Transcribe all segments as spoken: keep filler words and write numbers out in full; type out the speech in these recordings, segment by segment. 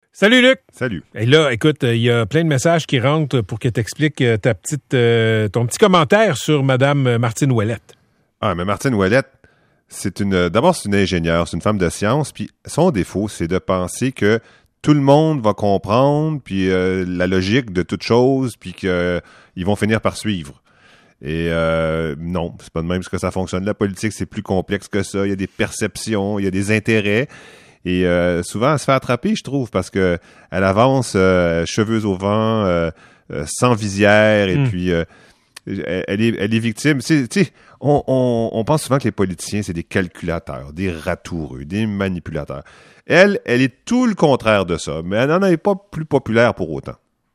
Salut Luc! Salut. Et là, écoute, il y a plein de messages qui rentrent pour que tu expliques ta petite, euh, ton petit commentaire sur Mme Martine Ouellette. Ah, mais Martine Ouellette, c'est une. D'abord, c'est une ingénieure, c'est une femme de science, puis son défaut, c'est de penser que tout le monde va comprendre, puis euh, la logique de toute chose, puis qu'ils euh, vont finir par suivre. Et euh, non, c'est pas de même que ça fonctionne. La politique, c'est plus complexe que ça. Il y a des perceptions, il y a des intérêts. Et euh, souvent, elle se fait attraper, je trouve, parce que elle avance euh, cheveux au vent, euh, euh, sans visière, et mm. puis euh, elle, est, elle est victime. Tu sais, on, on, on pense souvent que les politiciens, c'est des calculateurs, des ratoureux, des manipulateurs. Elle, elle est tout le contraire de ça, mais elle n'en est pas plus populaire pour autant.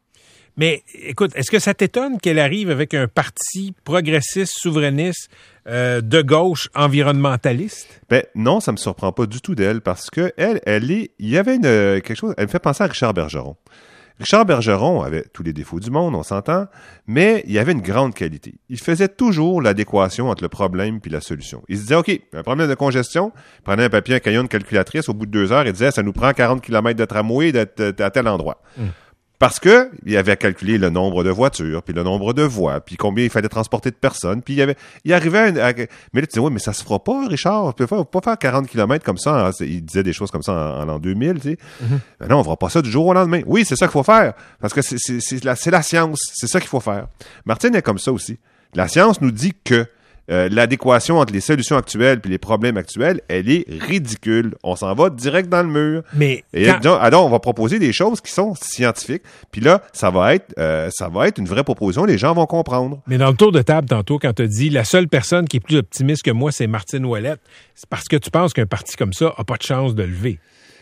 Mais écoute, est-ce que ça t'étonne qu'elle arrive avec un parti progressiste, souverainiste, euh, de gauche, environnementaliste? Ben non, ça me surprend pas du tout d'elle parce que elle, elle est, il y avait une quelque chose. Elle me fait penser à Richard Bergeron. Richard Bergeron avait tous les défauts du monde, on s'entend, mais il avait une grande qualité. Il faisait toujours l'adéquation entre le problème puis la solution. Il se disait, OK, un problème de congestion, il prenait un papier, un crayon, une calculatrice, au bout de deux heures, il disait, ça nous prend quarante kilomètres de tramway d'être à tel endroit. Mm. Parce que il avait calculé le nombre de voitures, puis le nombre de voies, puis combien il fallait transporter de personnes, puis il y avait, il arrivait à, une, à mais là tu dis oui, mais ça se fera pas, Richard, on peut pas, pas faire quarante kilomètres comme ça. Il disait des choses comme ça en, en l'an deux mille, tu sais. Mm-hmm. Mais non, on fera pas ça du jour au lendemain. Oui, c'est ça qu'il faut faire, parce que c'est, c'est, c'est, la, c'est la science, c'est ça qu'il faut faire. Martine est comme ça aussi. La science nous dit que Euh, l'adéquation entre les solutions actuelles et les problèmes actuels, elle est ridicule. On s'en va direct dans le mur. Mais et quand... donc, alors, on va proposer des choses qui sont scientifiques. Puis là, ça va être, euh, ça va être une vraie proposition. Les gens vont comprendre. Mais dans le tour de table tantôt, quand tu as dit la seule personne qui est plus optimiste que moi, c'est Martine Ouellette, c'est parce que tu penses qu'un parti comme ça a pas de chance de lever.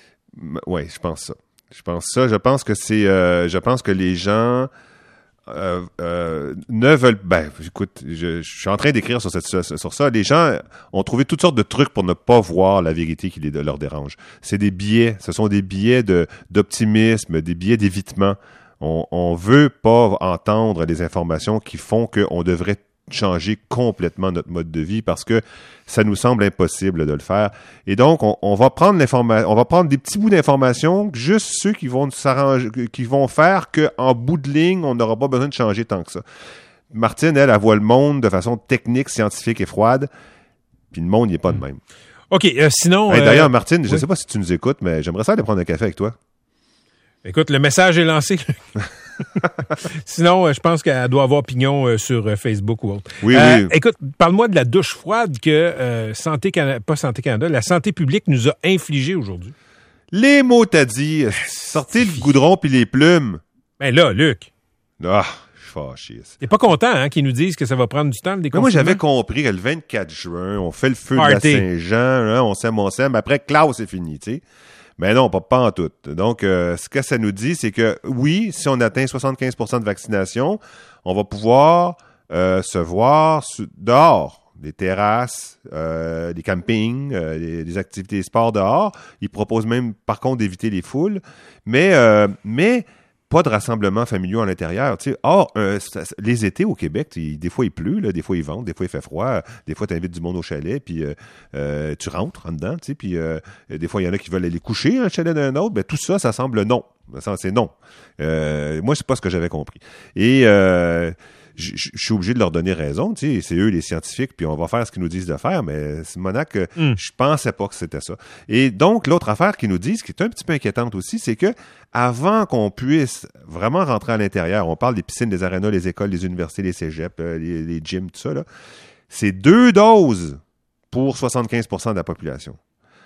Oui, je pense ça. Je pense ça. Je pense que c'est, euh, je pense que les gens. Euh, euh, ne veulent... Ben, écoute, je, je suis en train d'écrire sur, cette, sur ça. Les gens ont trouvé toutes sortes de trucs pour ne pas voir la vérité qui les, leur dérange. C'est des biais. Ce sont des biais de, d'optimisme, des biais d'évitement. On, on veut pas entendre les informations qui font qu'on devrait changer complètement notre mode de vie parce que ça nous semble impossible de le faire. Et donc, on, on va prendre l'information, on va prendre des petits bouts d'informations, juste ceux qui vont s'arranger, qui vont faire qu'en bout de ligne, on n'aura pas besoin de changer tant que ça. Martine, elle, elle voit le monde de façon technique, scientifique et froide, puis le monde, il n'est pas de même. OK, euh, sinon... Hey, d'ailleurs, Martine, euh, je ne oui. sais pas si tu nous écoutes, mais j'aimerais ça aller prendre un café avec toi. Écoute, le message est lancé. Sinon, euh, je pense qu'elle doit avoir pignon euh, sur euh, Facebook ou autre. Oui, euh, oui. Écoute, parle-moi de la douche froide que euh, Santé Canada, pas Santé Canada, la santé publique nous a infligée aujourd'hui. Les mots t'as dit, sortez le goudron puis les plumes. Ben là, Luc. Ah, je suis fâché. T'es pas content hein, qu'ils nous disent que ça va prendre du temps, le déconfinement? Moi, j'avais compris que le vingt-quatre juin, on fait le feu Party. de la Saint-Jean, hein, on s'aime, on s'aime. Après, Klaus, c'est fini, tu sais. Mais non, pas, pas en tout. Donc, euh, ce que ça nous dit, c'est que oui, si on atteint soixante-quinze pour cent de vaccination, on va pouvoir euh, se voir su- dehors, des terrasses, euh, des campings, euh, des, des activités sport dehors. Ils proposent même, par contre, d'éviter les foules. Mais, euh, mais pas de rassemblements familiaux à l'intérieur. Tu sais. Or, euh, ça, les étés au Québec, tu, des fois il pleut, là, des fois il vente, des fois il fait froid, des fois tu invites du monde au chalet, puis euh, euh, tu rentres en dedans, tu sais, puis euh, des fois il y en a qui veulent aller coucher dans le chalet d'un autre. Ben, tout ça, ça semble non. Ça, c'est non. Euh, moi, c'est pas ce que j'avais compris. Et euh, je suis obligé de leur donner raison, tu sais, c'est eux les scientifiques, puis on va faire ce qu'ils nous disent de faire, mais Simonac, mm. je pensais pas que c'était ça. Et donc, l'autre affaire qu'ils nous disent, qui est un petit peu inquiétante aussi, c'est que avant qu'on puisse vraiment rentrer à l'intérieur, on parle des piscines, des arénas, les écoles, les universités, les cégeps, les, les gyms, tout ça, là, c'est deux doses pour soixante-quinze pour cent de la population.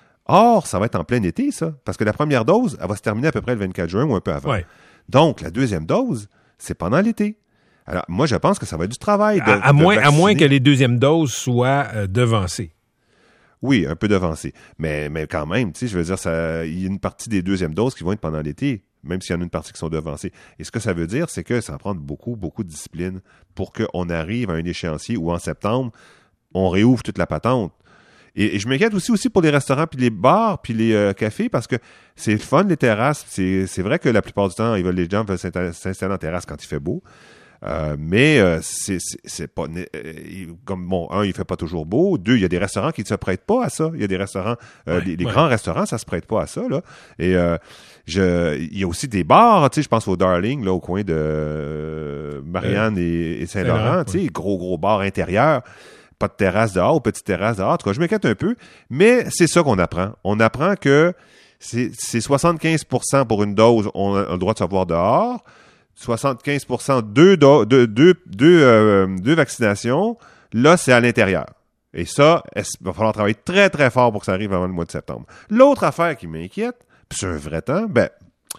Or, ça va être en plein été, ça, parce que la première dose, elle va se terminer à peu près le vingt-quatre juin ou un peu avant. Ouais. Donc, la deuxième dose, c'est pendant l'été. Alors, moi, je pense que ça va être du travail. De, à, à, de moins, à moins que vacciner. les deuxièmes doses soient euh, devancées. Oui, un peu devancées. Mais, mais quand même, tu sais, je veux dire, ça, il y a une partie des deuxièmes doses qui vont être pendant l'été, même s'il y en a une partie qui sont devancées. Et ce que ça veut dire, c'est que ça va prendre beaucoup, beaucoup de discipline pour qu'on arrive à un échéancier où, en septembre, on réouvre toute la patente. Et, et je m'inquiète aussi, aussi pour les restaurants, puis les bars, puis les euh, cafés, parce que c'est le fun, les terrasses. C'est, c'est vrai que la plupart du temps, ils veulent, les gens veulent s'installer en terrasse quand il fait beau. Euh, mais euh, c'est, c'est, c'est pas... Euh, comme, bon, un, il fait pas toujours beau. Deux, il y a des restaurants qui ne se prêtent pas à ça. Il y a des restaurants... Euh, ouais, les, les ouais. grands restaurants, ça se prête pas à ça, là. Et euh, je, il y a aussi des bars, tu sais, je pense au Darling, là, au coin de euh, Marianne euh, et, et Saint-Laurent, Saint-Laurent tu sais, ouais. gros, gros bars intérieurs. Pas de terrasse dehors ou petite terrasse dehors. En tout cas, je m'inquiète un peu. Mais c'est ça qu'on apprend. On apprend que c'est, c'est soixante-quinze pour cent pour une dose, on a le droit de se voir dehors. soixante-quinze pour cent deux, do, deux, deux, deux, euh, deux vaccinations. Là, c'est à l'intérieur. Et ça, il va falloir travailler très, très fort pour que ça arrive avant le mois de septembre. L'autre affaire qui m'inquiète, puis c'est un vrai temps, ben,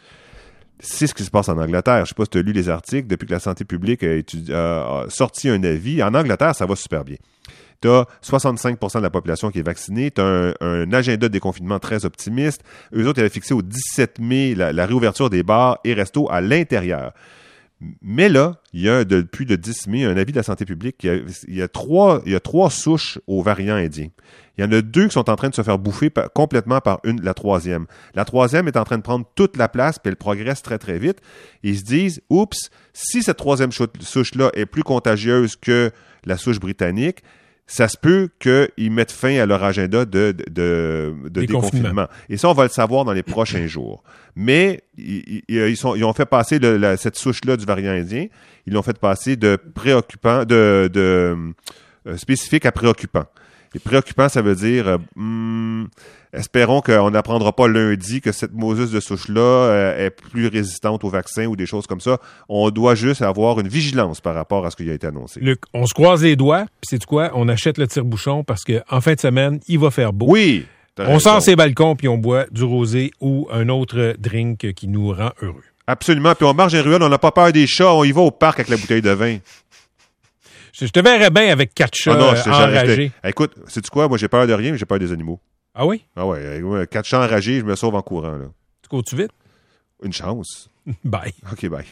c'est ce qui se passe en Angleterre. Je sais pas si tu as lu les articles. Depuis que la santé publique a, étudi- a, a sorti un avis, en Angleterre, ça va super bien. Tu as soixante-cinq pour cent de la population qui est vaccinée. Tu as un, un agenda de déconfinement très optimiste. Eux autres, ils avaient fixé au dix-sept mai la, la réouverture des bars et restos à l'intérieur. Mais là, il y a depuis le dix mai un avis de la santé publique. Il y a, il y a, trois, il y a trois souches aux variants indiens. Il y en a deux qui sont en train de se faire bouffer par, complètement par une, la troisième. La troisième est en train de prendre toute la place, puis elle progresse très, très vite. Ils se disent, oups, si cette troisième souche-là est plus contagieuse que la souche britannique, ça se peut qu'ils mettent fin à leur agenda de, de, de, de déconfinement. Et ça, on va le savoir dans les prochains jours. Mais ils, ils, sont, ils ont fait passer le, la, cette souche-là du variant indien, ils l'ont fait passer de préoccupant, de, de euh, spécifique à préoccupant. Et préoccupant, ça veut dire, euh, hmm, espérons qu'on n'apprendra pas lundi que cette mosus de souche-là euh, est plus résistante au vaccin ou des choses comme ça. On doit juste avoir une vigilance par rapport à ce qui a été annoncé. Luc, on se croise les doigts, puis c'est quoi? On achète le tire-bouchon parce qu'en fin de semaine, il va faire beau. Oui! On sort ses balcons, puis on boit du rosé ou un autre drink qui nous rend heureux. Absolument. Puis on marche dans les ruelles, on n'a pas peur des chats, on y va au parc avec la bouteille de vin. Je te verrais bien avec quatre chats ah non, euh, enragés. Écoute, sais-tu quoi? Moi, j'ai peur de rien, mais j'ai peur des animaux. Ah oui? Ah ouais. Quatre chats enragés, je me sauve en courant, là. Tu cours-tu vite? Une chance. Bye. OK, bye.